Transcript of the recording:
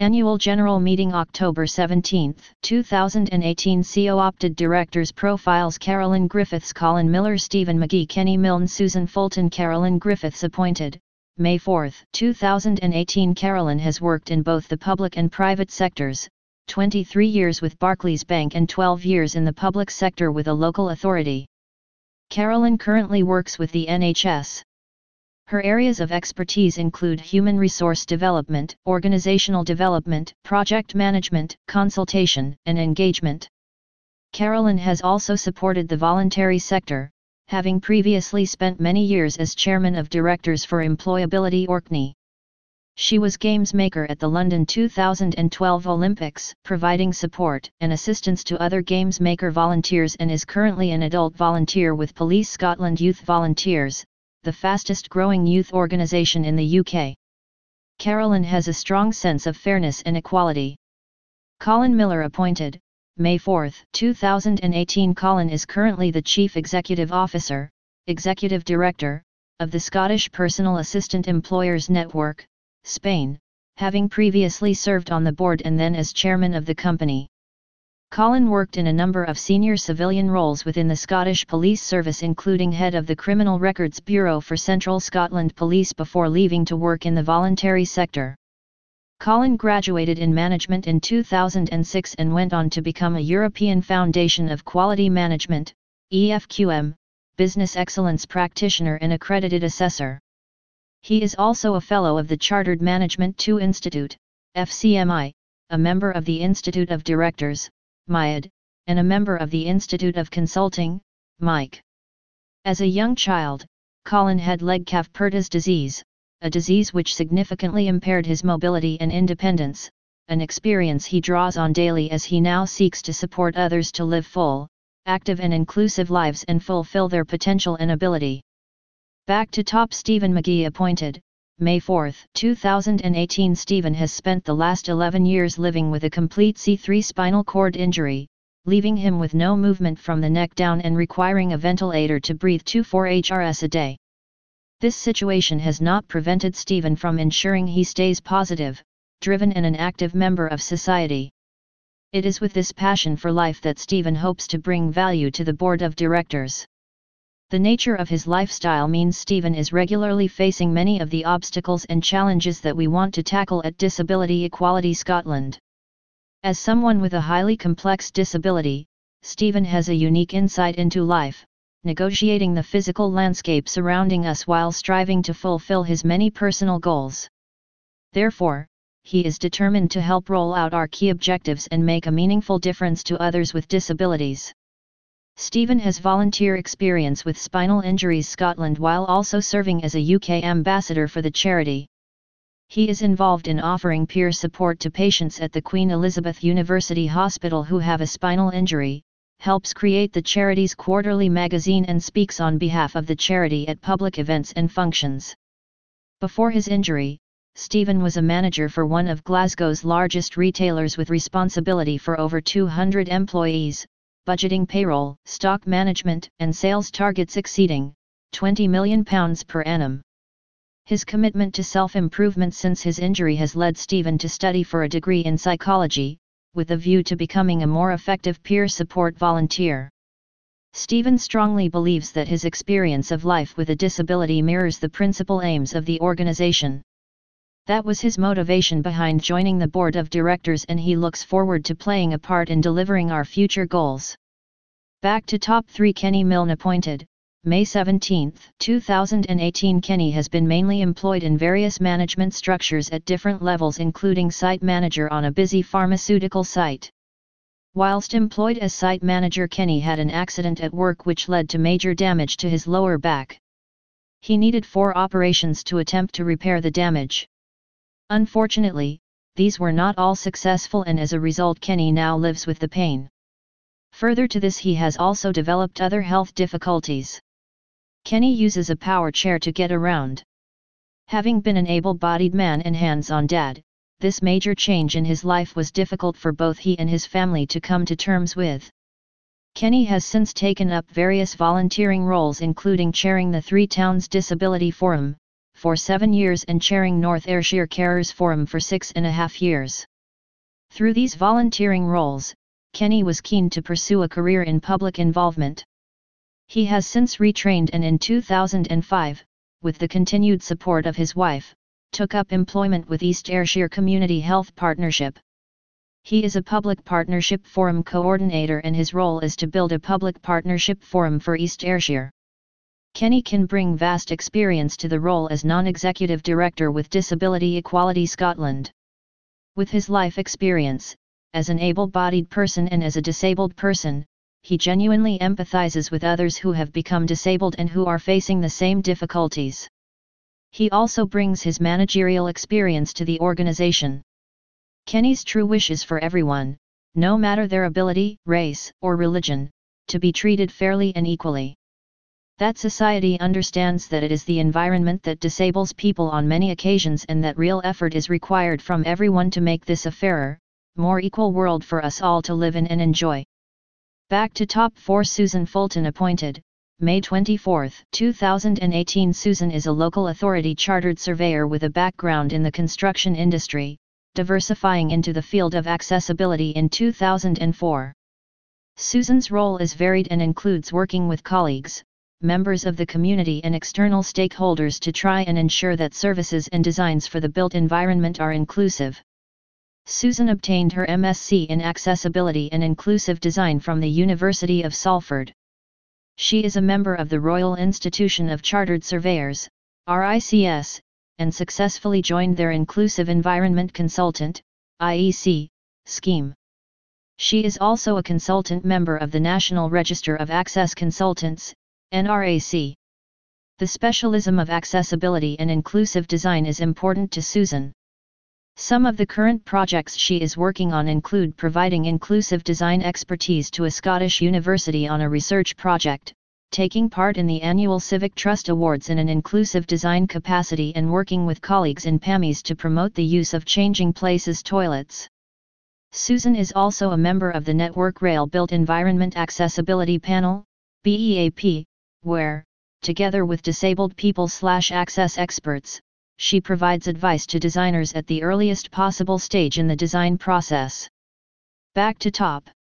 Annual General Meeting October 17, 2018 Co-opted Directors Profiles Carolyn Griffiths Colin Miller Stephen McGee Kenny Milne Susan Fulton Carolyn Griffiths appointed, May 4, 2018 Carolyn has worked in both the public and private sectors, 23 years with Barclays Bank and 12 years in the public sector with a local authority. Carolyn currently works with the NHS. Her areas of expertise include human resource development, organizational development, project management, consultation, and engagement. Carolyn has also supported the voluntary sector, having previously spent many years as chairman of directors for Employability Orkney. She was games maker at the London 2012 Olympics, providing support and assistance to other games maker volunteers and is currently an adult volunteer with Police Scotland Youth Volunteers, the fastest growing youth organisation in the UK. Carolyn has a strong sense of fairness and equality. Colin Miller appointed, May 4, 2018 Colin is currently the Chief Executive Officer, Executive Director, of the Scottish Personal Assistant Employers Network, Spain, having previously served on the board and then as chairman of the company. Colin worked in a number of senior civilian roles within the Scottish Police Service including head of the Criminal Records Bureau for Central Scotland Police before leaving to work in the voluntary sector. Colin graduated in management in 2006 and went on to become a European Foundation of Quality Management, EFQM, Business Excellence Practitioner and Accredited Assessor. He is also a Fellow of the Chartered Management II Institute, FCMI, a member of the Institute of Directors, MIAD, and a member of the Institute of Consulting, MIC. As a young child, Colin had Legg-Calvé-Perthes disease, a disease which significantly impaired his mobility and independence, an experience he draws on daily as he now seeks to support others to live full, active and inclusive lives and fulfill their potential and ability. Back to top Stephen McGee appointed, May 4, 2018 Stephen has spent the last 11 years living with a complete C3 spinal cord injury, leaving him with no movement from the neck down and requiring a ventilator to breathe 24 Hrs a day. This situation has not prevented Stephen from ensuring he stays positive, driven and an active member of society. It is with this passion for life that Stephen hopes to bring value to the board of directors. The nature of his lifestyle means Stephen is regularly facing many of the obstacles and challenges that we want to tackle at Disability Equality Scotland. As someone with a highly complex disability, Stephen has a unique insight into life, negotiating the physical landscape surrounding us while striving to fulfill his many personal goals. Therefore, he is determined to help roll out our key objectives and make a meaningful difference to others with disabilities. Stephen has volunteer experience with Spinal Injuries Scotland while also serving as a UK ambassador for the charity. He is involved in offering peer support to patients at the Queen Elizabeth University Hospital who have a spinal injury, helps create the charity's quarterly magazine and speaks on behalf of the charity at public events and functions. Before his injury, Stephen was a manager for one of Glasgow's largest retailers with responsibility for over 200 employees, budgeting payroll, stock management and sales targets exceeding £20 million per annum. His commitment to self-improvement since his injury has led Stephen to study for a degree in psychology, with a view to becoming a more effective peer support volunteer. Stephen strongly believes that his experience of life with a disability mirrors the principal aims of the organisation. That was his motivation behind joining the board of directors and he looks forward to playing a part in delivering our future goals. Back to top 3 Kenny Milne appointed, May 17, 2018 Kenny has been mainly employed in various management structures at different levels including site manager on a busy pharmaceutical site. Whilst employed as site manager Kenny had an accident at work which led to major damage to his lower back. He needed 4 operations to attempt to repair the damage. Unfortunately, these were not all successful and as a result Kenny now lives with the pain. Further to this he has also developed other health difficulties. Kenny uses a power chair to get around. Having been an able-bodied man and hands-on dad, this major change in his life was difficult for both he and his family to come to terms with. Kenny has since taken up various volunteering roles including chairing the Three Towns Disability Forum for 7 years and chairing North Ayrshire Carers Forum for 6.5 years. Through these volunteering roles, Kenny was keen to pursue a career in public involvement. He has since retrained and in 2005, with the continued support of his wife, took up employment with East Ayrshire Community Health Partnership. He is a public partnership forum coordinator and his role is to build a public partnership forum for East Ayrshire. Kenny can bring vast experience to the role as non-executive director with Disability Equality Scotland. With his life experience, as an able-bodied person and as a disabled person, he genuinely empathizes with others who have become disabled and who are facing the same difficulties. He also brings his managerial experience to the organization. Kenny's true wish is for everyone, no matter their ability, race, or religion, to be treated fairly and equally. That society understands that it is the environment that disables people on many occasions and that real effort is required from everyone to make this a fairer, more equal world for us all to live in and enjoy. Back to top 4. Susan Fulton appointed, May 24, 2018. Susan is a local authority chartered surveyor with a background in the construction industry, diversifying into the field of accessibility in 2004. Susan's role is varied and includes working with colleagues, members of the community and external stakeholders to try and ensure that services and designs for the built environment are inclusive. Susan obtained her MSc in Accessibility and Inclusive Design from the University of Salford. She is a member of the Royal Institution of Chartered Surveyors, RICS, and successfully joined their Inclusive Environment Consultant, IEC, scheme. She is also a consultant member of the National Register of Access Consultants, NRAC. The specialism of accessibility and inclusive design is important to Susan. Some of the current projects she is working on include providing inclusive design expertise to a Scottish university on a research project, taking part in the annual Civic Trust Awards in an inclusive design capacity and working with colleagues in PAMIs to promote the use of changing places toilets. Susan is also a member of the Network Rail Built Environment Accessibility Panel, BEAP, where, together with disabled people/access experts, she provides advice to designers at the earliest possible stage in the design process. Back to top